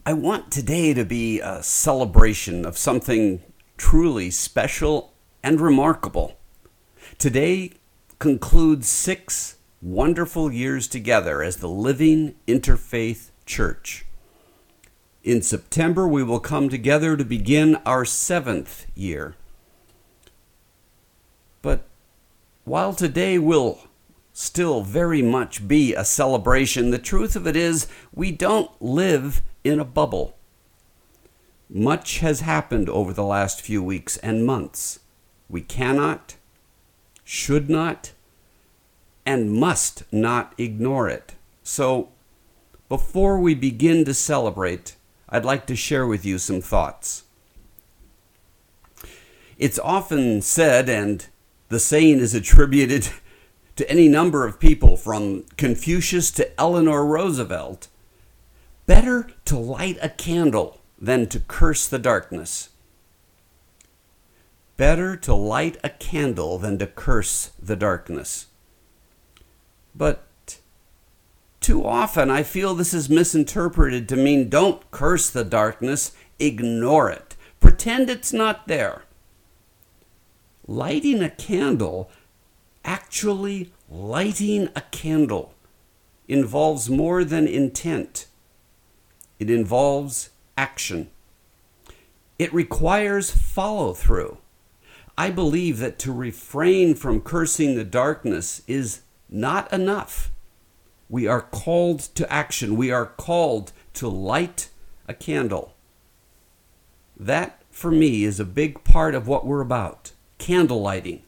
I want today to be a celebration of something truly special and remarkable. Today concludes 6 wonderful years together as the Living Interfaith Church. In September, we will come together to begin our 7th year. But while today will still very much be a celebration, the truth of it is we don't live in a bubble. Much has happened over the last few weeks and months. We cannot, should not, and must not ignore it. So, before we begin to celebrate, I'd like to share with you some thoughts. It's often said, and the saying is attributed to any number of people from Confucius to Eleanor Roosevelt, better to light a candle than to curse the darkness. Better to light a candle than to curse the darkness. But too often I feel this is misinterpreted to mean don't curse the darkness, ignore it. Pretend it's not there. Lighting a candle, actually lighting a candle, involves more than intent. It involves action. It requires follow-through. I believe that to refrain from cursing the darkness is not enough. We are called to action. We are called to light a candle. That, for me, is a big part of what we're about. Candle lighting.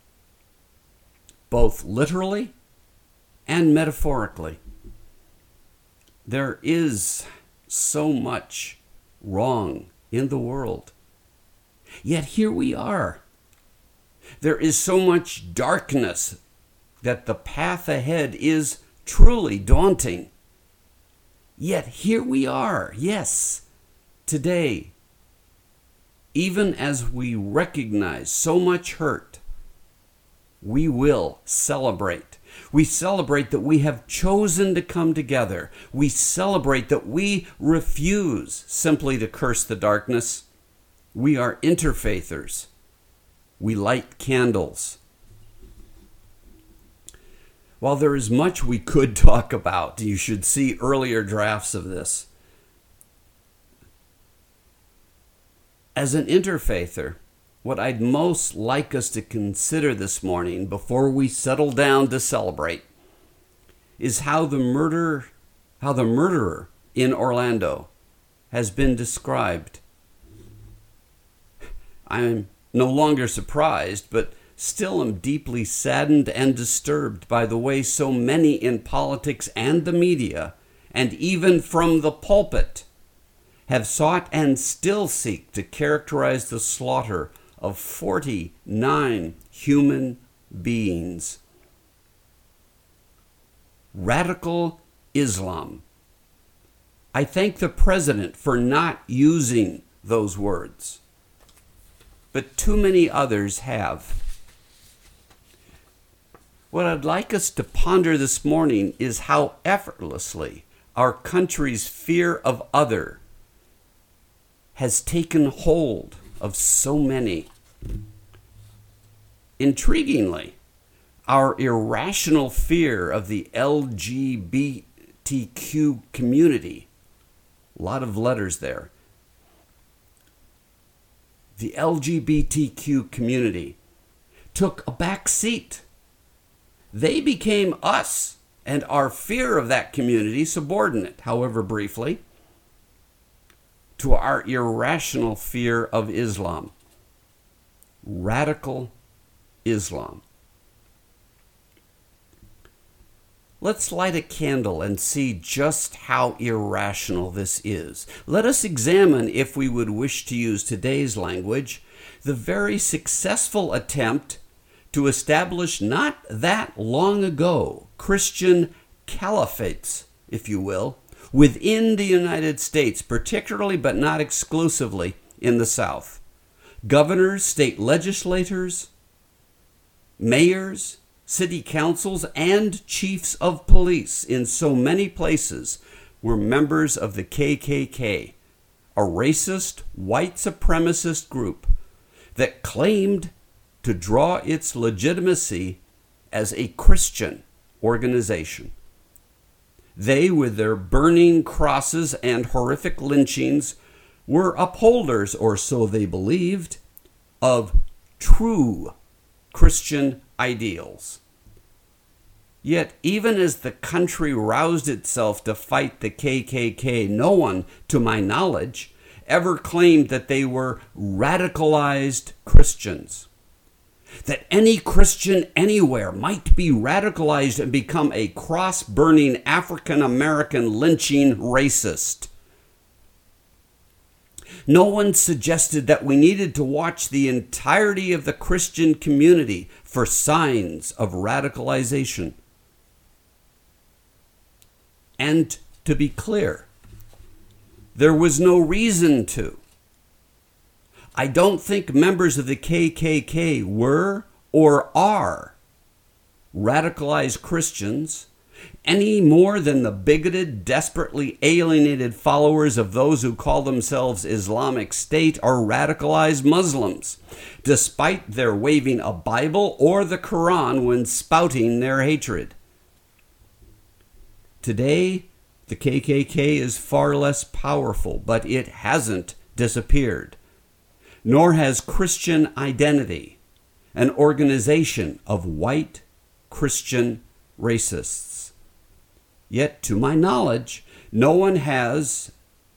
Both literally and metaphorically. There is so much wrong in the world. Yet here we are. There is so much darkness that the path ahead is truly daunting. Yet here we are, yes, today. Even as we recognize so much hurt, we will celebrate. We celebrate that we have chosen to come together. We celebrate that we refuse simply to curse the darkness. We are interfaithers. We light candles. While there is much we could talk about, you should see earlier drafts of this. As an interfaither, what I'd most like us to consider this morning before we settle down to celebrate is how the murderer in Orlando has been described. I'm no longer surprised, but still am deeply saddened and disturbed by the way so many in politics and the media, and even from the pulpit, have sought and still seek to characterize the slaughter of 49 human beings. Radical Islam. I thank the president for not using those words, but too many others have. What I'd like us to ponder this morning is how effortlessly our country's fear of other has taken hold of so many. Intriguingly, our irrational fear of the LGBTQ community, a lot of letters there, the LGBTQ community took a back seat. They became us, and our fear of that community subordinate, however briefly, to our irrational fear of Islam. Radical Islam. Let's light a candle and see just how irrational this is. Let us examine, if we would wish to use today's language, the very successful attempt to establish not that long ago Christian caliphates, if you will, within the United States, particularly but not exclusively in the South. Governors, state legislators, mayors, city councils, and chiefs of police in so many places were members of the KKK, a racist, white supremacist group that claimed to draw its legitimacy as a Christian organization. They, with their burning crosses and horrific lynchings, were upholders, or so they believed, of true Christian ideals. Yet, even as the country roused itself to fight the KKK, no one, to my knowledge, ever claimed that they were radicalized Christians. That any Christian anywhere might be radicalized and become a cross-burning African-American lynching racist. No one suggested that we needed to watch the entirety of the Christian community for signs of radicalization. And to be clear, there was no reason to. I don't think members of the KKK were or are radicalized Christians any more than the bigoted, desperately alienated followers of those who call themselves Islamic State are radicalized Muslims, despite their waving a Bible or the Quran when spouting their hatred. Today, the KKK is far less powerful, but it hasn't disappeared. Nor has Christian Identity, an organization of white Christian racists. Yet, to my knowledge, no one has,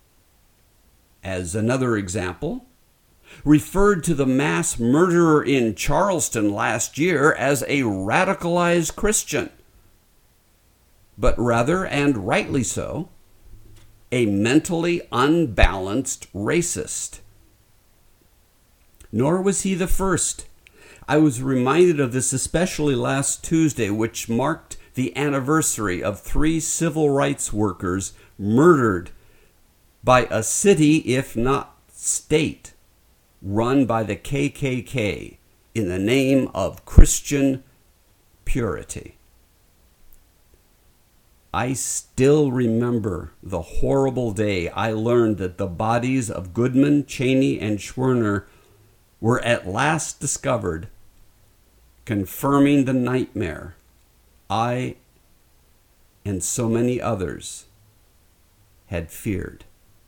as another example, referred to the mass murderer in Charleston last year as a radicalized Christian, but rather, and rightly so, a mentally unbalanced racist. Nor was he the first. I was reminded of this especially last Tuesday, which marked the anniversary of 3 civil rights workers murdered by a city, if not state, run by the KKK in the name of Christian purity. I still remember the horrible day I learned that the bodies of Goodman, Cheney, and Schwerner were at last discovered, confirming the nightmare I and so many others had feared.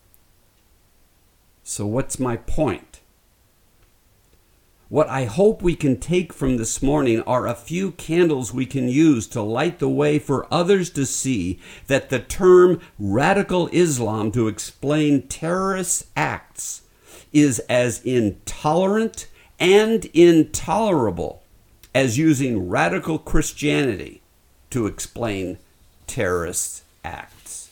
So what's my point? What I hope we can take from this morning are a few candles we can use to light the way for others to see that the term radical Islam to explain terrorist acts is as intolerant and intolerable as using radical Christianity to explain terrorist acts.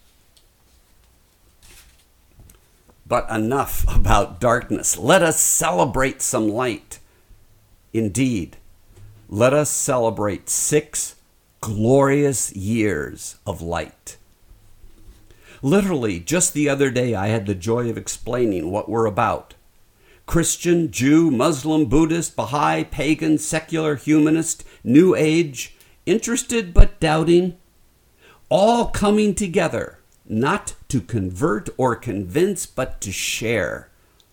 But enough about darkness. Let us celebrate some light. Indeed, let us celebrate 6 glorious years of light. Literally, just the other day, I had the joy of explaining what we're about. Christian, Jew, Muslim, Buddhist, Baha'i, pagan, secular, humanist, New Age, interested but doubting, all coming together, not to convert or convince, but to share.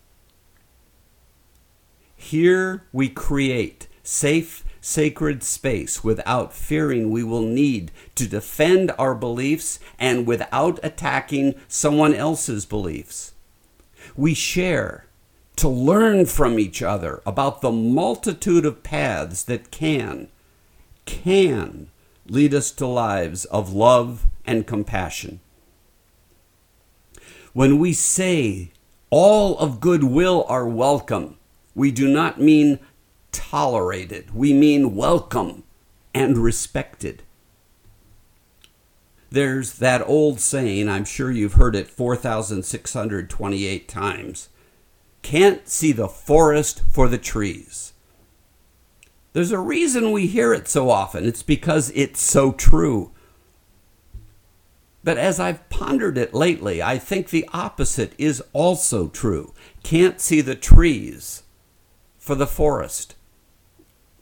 Here we create safe, sacred space without fearing we will need to defend our beliefs and without attacking someone else's beliefs. We share to learn from each other about the multitude of paths that can lead us to lives of love and compassion. When we say all of goodwill are welcome, we do not mean tolerated. We mean welcome and respected. There's that old saying, I'm sure you've heard it 4,628 times. Can't see the forest for the trees. There's a reason we hear it so often. It's because it's so true. But as I've pondered it lately, I think the opposite is also true. Can't see the trees for the forest.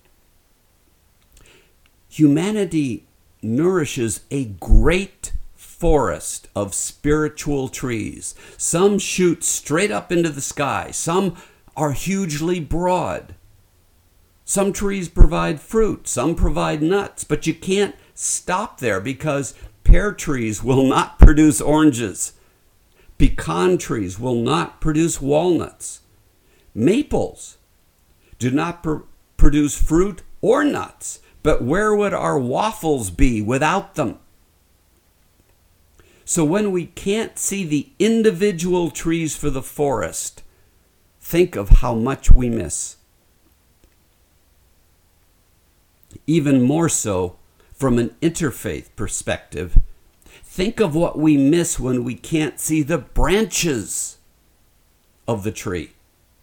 Humanity nourishes a great forest of spiritual trees. Some shoot straight up into the sky. Some are hugely broad. Some trees provide fruit. Some provide nuts. But you can't stop there because pear trees will not produce oranges. Pecan trees will not produce walnuts. Maples do not produce fruit or nuts. But where would our waffles be without them? So when we can't see the individual trees for the forest, think of how much we miss. Even more so from an interfaith perspective, think of what we miss when we can't see the branches of the tree.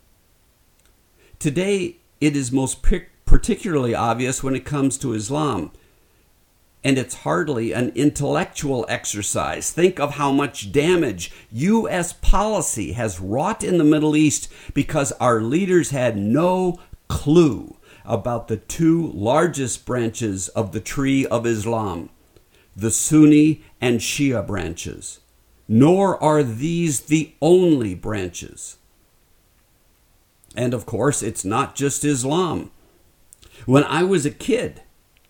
Today, it is most particularly obvious when it comes to Islam, and it's hardly an intellectual exercise. Think of how much damage U.S. policy has wrought in the Middle East because our leaders had no clue about the two largest branches of the tree of Islam, the Sunni and Shia branches. Nor are these the only branches. And of course, it's not just Islam. When I was a kid,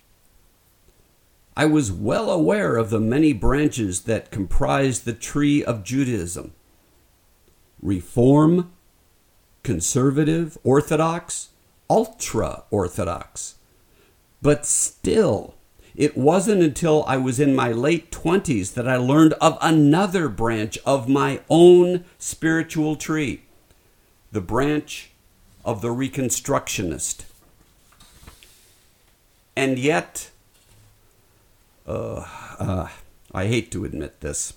I was well aware of the many branches that comprise the tree of Judaism. Reform, conservative, Orthodox, ultra-Orthodox. But still, it wasn't until I was in my late 20s that I learned of another branch of my own spiritual tree, the branch of the Reconstructionist. And yet, I hate to admit this,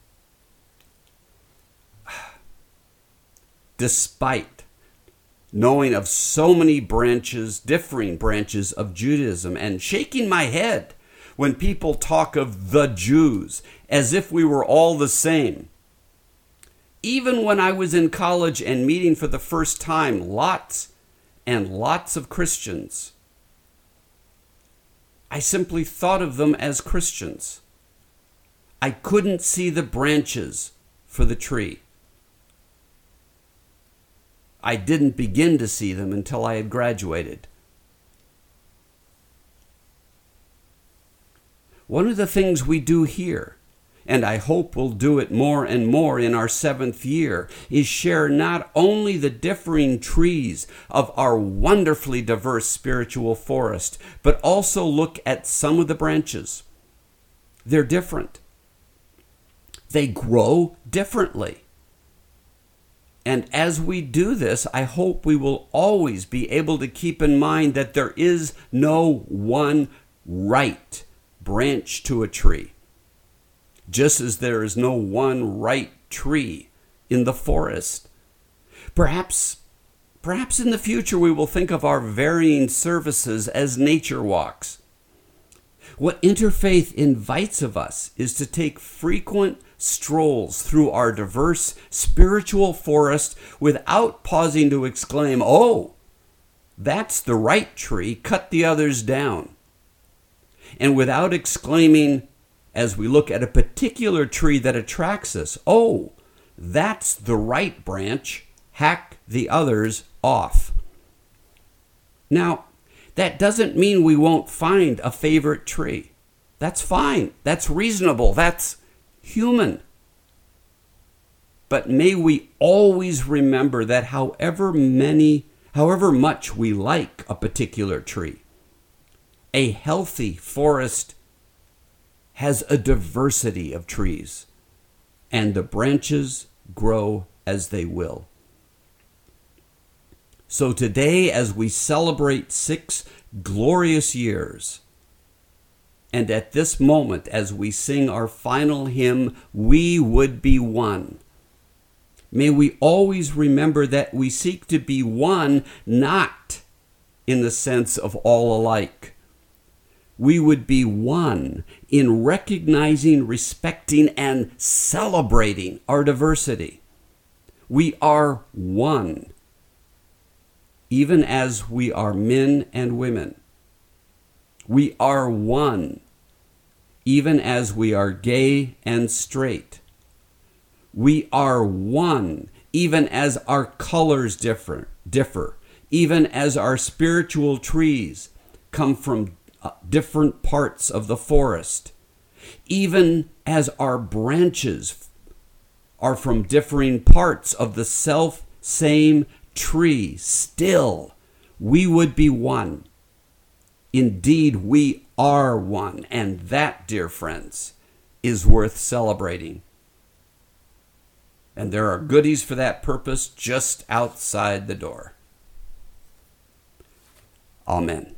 despite knowing of so many branches, differing branches of Judaism, and shaking my head when people talk of the Jews as if we were all the same. Even when I was in college and meeting for the first time lots and lots of Christians, I simply thought of them as Christians. I couldn't see the branches for the tree. I didn't begin to see them until I had graduated. One of the things we do here, and I hope we'll do it more and more in our 7th year, is share not only the differing trees of our wonderfully diverse spiritual forest, but also look at some of the branches. They're different. They grow differently. And as we do this, I hope we will always be able to keep in mind that there is no one right branch to a tree. Just as there is no one right tree in the forest. Perhaps in the future we will think of our varying services as nature walks. What Interfaith invites of us is to take frequent strolls through our diverse spiritual forest without pausing to exclaim, "Oh, that's the right tree, cut the others down." And without exclaiming, as we look at a particular tree that attracts us, "Oh, that's the right branch, hack the others off." Now, that doesn't mean we won't find a favorite tree. That's fine. That's reasonable. That's human. But may we always remember that however much we like a particular tree, a healthy forest has a diversity of trees, and the branches grow as they will. So today, as we celebrate 6 glorious years, and at this moment, as we sing our final hymn, "We Would Be One," may we always remember that we seek to be one, not in the sense of all alike. We would be one in recognizing, respecting, and celebrating our diversity. We are one, even as we are men and women. We are one even as we are gay and straight. We are one, even as our colors differ, even as our spiritual trees come from different parts of the forest, even as our branches are from differing parts of the same tree. Still, we would be one. Indeed, we are one, and that, dear friends, is worth celebrating. And there are goodies for that purpose just outside the door. Amen.